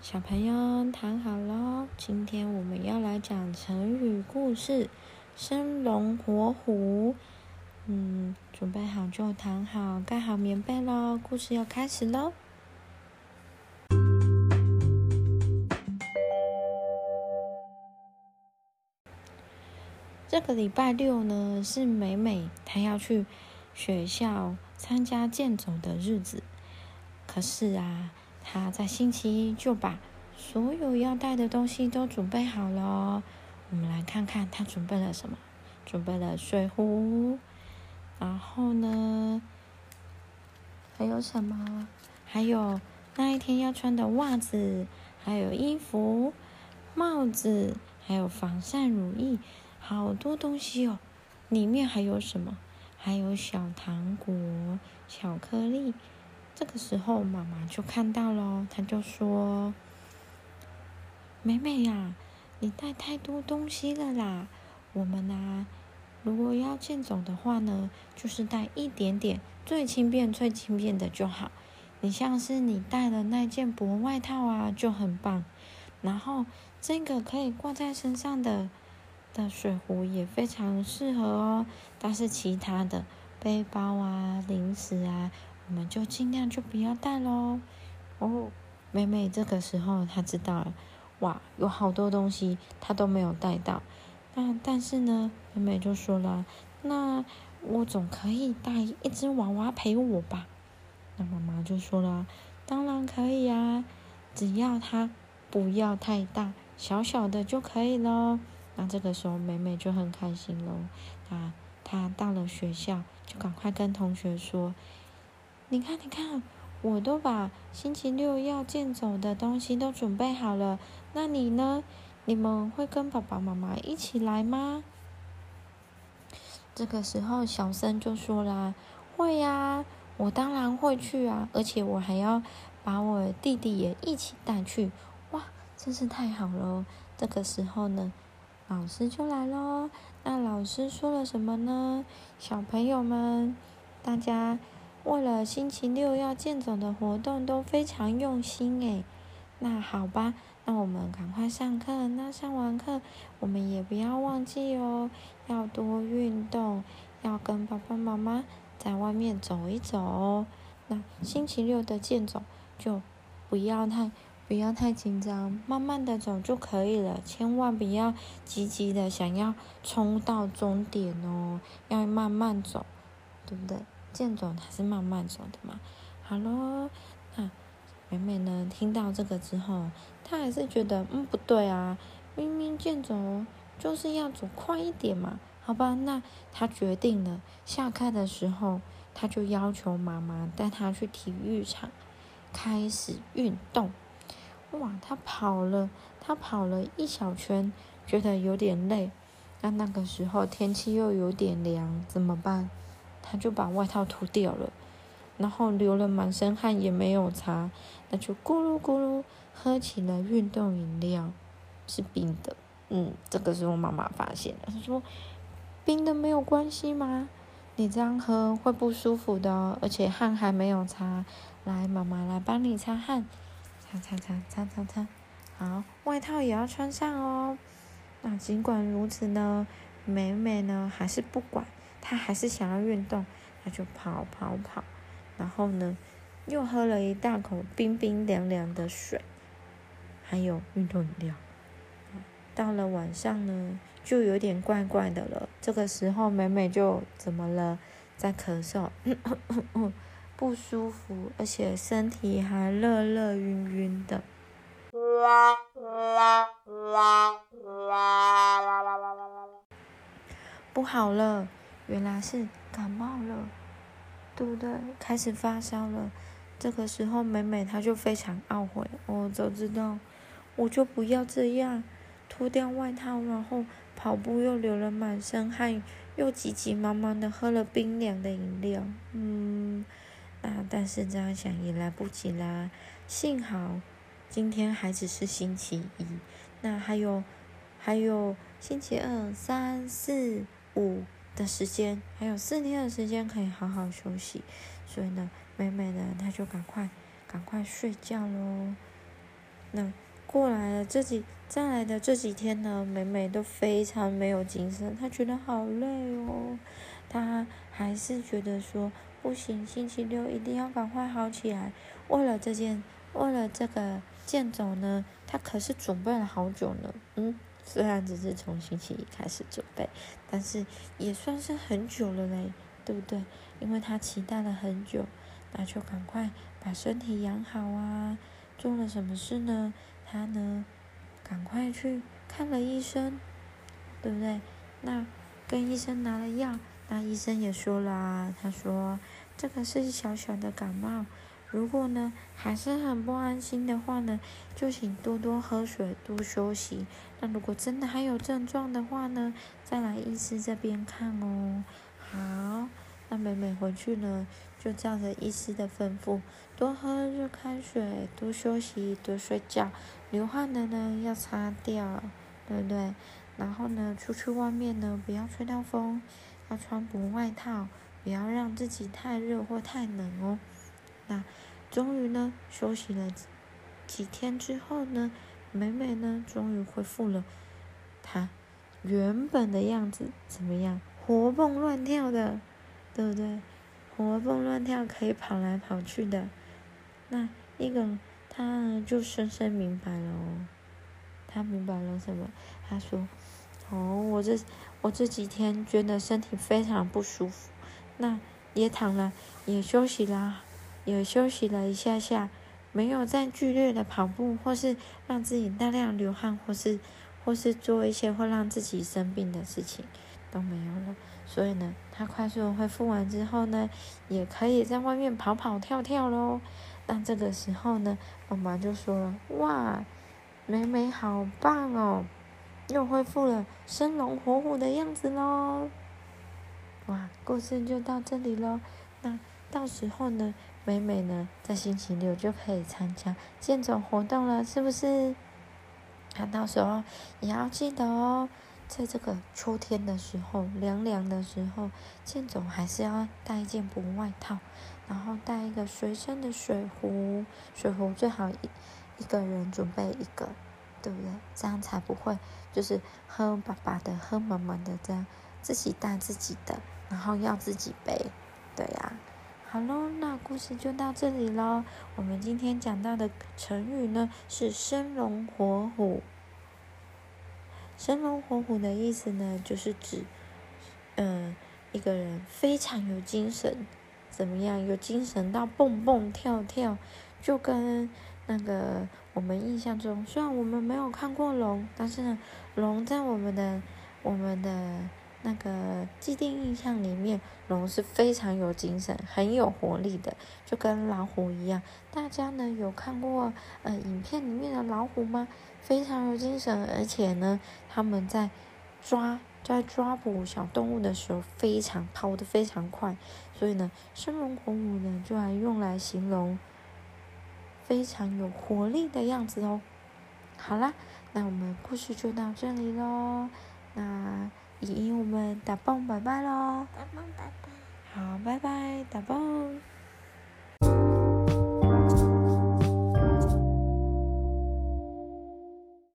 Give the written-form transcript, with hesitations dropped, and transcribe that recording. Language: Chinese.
小朋友躺好咯，今天我们要来讲成语故事生龙活虎。准备好就躺好，盖好棉被咯，故事要开始咯。这个礼拜六呢，是美美她要去学校参加健走的日子。可是啊，她在星期一就把所有要带的东西都准备好了。我们来看看她准备了什么。准备了水壶，然后呢，还有什么？还有那一天要穿的袜子，还有衣服、帽子，还有防晒乳液，好多东西哦。里面还有什么？还有小糖果、巧克力。这个时候妈妈就看到了，她就说：“美美呀，你带太多东西了啦。我们啊，如果要健走的话呢，就是带一点点，最轻便的就好。你像是你带的那件薄外套啊，就很棒。然后这个可以挂在身上的水壶也非常适合哦。但是其他的背包啊、零食啊，我们就尽量就不要带咯。”美美这个时候她知道了，哇，有好多东西她都没有带到。但是呢，美美就说了，那我总可以带一只娃娃陪我吧？那妈妈就说了，当然可以啊，只要它不要太大，小小的就可以咯。那这个时候美美就很开心咯。她到了学校就赶快跟同学说，你看，我都把星期六要健走的东西都准备好了，那你呢？你们会跟爸爸妈妈一起来吗？这个时候小森就说啦，会呀，我当然会去啊，而且我还要把我弟弟也一起带去。哇，真是太好了。这个时候呢，老师就来咯。那老师说了什么呢？小朋友们，大家为了星期六要健走的活动都非常用心诶。那好吧，那我们赶快上课。那上完课，我们也不要忘记哦，要多运动，要跟爸爸妈妈在外面走一走哦。那星期六的健走就不要太紧张，慢慢的走就可以了，千万不要急的想要冲到终点哦，要慢慢走，对不对？健走它是慢慢走的嘛。好咯，那美美呢听到这个之后，她还是觉得不对啊，明明健走就是要走快一点嘛。好吧，那她决定了，下课的时候，她就要求妈妈带她去体育场开始运动。哇，她跑了一小圈，觉得有点累。那个时候天气又有点凉，怎么办？她就把外套脱掉了，然后流了满身汗也没有擦，那就咕噜咕噜喝起了运动饮料，是冰的。这个时候妈妈发现了，她说：“冰的没有关系吗？你这样喝会不舒服的哦，而且汗还没有擦。来，妈妈来帮你擦汗，擦。好，外套也要穿上哦。”那尽管如此呢，美美呢还是不管，她还是想要运动，她就跑，然后呢又喝了一大口冰冰凉凉的水，还有运动饮料。到了晚上呢，就有点怪怪的了。这个时候，美美就怎么了？在咳嗽，不舒服，而且身体还热晕的。不好了，原来是感冒了，对不对？开始发烧了。这个时候，美美她就非常懊悔。早知道，我就不要这样，脱掉外套，然后跑步又流了满身汗，又急忙的喝了冰凉的饮料。但是这样想也来不及啦。幸好今天还只是星期一，那还有星期二、三、四、5的时间，还有4天的时间可以好好休息。所以呢，美美呢，她就赶快睡觉咯。 那再来的这几天呢，美美都非常没有精神，她觉得好累哦。她还是觉得说不行，星期六一定要赶快好起来。为了这个健走呢，她可是准备了好久呢。虽然只是从星期一开始准备，但是也算是很久了嘞，对不对？因为她期待了很久，那就赶快把身体养好啊。做了什么事呢？她呢，赶快去看了医生，对不对？那跟医生拿了药，那医生也说了啊，他说这个是小小的感冒，如果呢还是很不安心的话呢，就请多多喝水，多休息。那如果真的还有症状的话呢，再来医师这边看哦。好，那美美回去呢，就照着医师的吩咐，多喝热开水，多休息，多睡觉，流汗的呢要擦掉，对不对？然后呢，出去外面呢不要吹到风，要穿薄外套，不要让自己太热或太冷哦。那终于呢，休息了几天之后呢，美美呢终于恢复了她原本的样子，怎么样？活蹦乱跳的，对不对？活蹦乱跳，可以跑来跑去的。那他呢就深深明白了哦。他明白了什么？他说：“我这几天觉得身体非常不舒服，那也躺了，也休息啦，也休息了一下下，没有再剧烈的跑步，或是让自己大量流汗，或是做一些会让自己生病的事情，都没有了。所以呢，他快速的恢复完之后呢，也可以在外面跑跑跳跳咯。那这个时候呢，妈妈就说了：哇！”美美好棒哦，又恢复了生龙活虎的样子咯。哇，故事就到这里咯。那到时候呢，美美呢在星期六就可以参加健走活动了，是不是？那到时候也要记得哦，在这个秋天的时候，凉凉的时候，健走还是要带一件薄外套，然后带一个随身的水壶，水壶最好一个人准备一个，对不对？这样才不会就是喝爸爸的、喝妈妈的，这样自己带自己的，然后要自己背，对呀。好咯，那故事就到这里咯。我们今天讲到的成语呢是生龙活虎。生龙活虎的意思呢，就是指，一个人非常有精神，怎么样？有精神到蹦蹦跳跳，就跟那个我们印象中，虽然我们没有看过龙，但是呢，龙在我们的那个既定印象里面，龙是非常有精神、很有活力的，就跟老虎一样。大家呢有看过影片里面的老虎吗？非常有精神，而且呢，他们在抓捕小动物的时候，跑得非常快，所以呢，生龙活虎呢就用来形容非常有活力的样子哦。好啦，那我们故事就到这里咯。那我们打蹦拜拜咯。 拜拜拜拜。 好，拜拜，打蹦。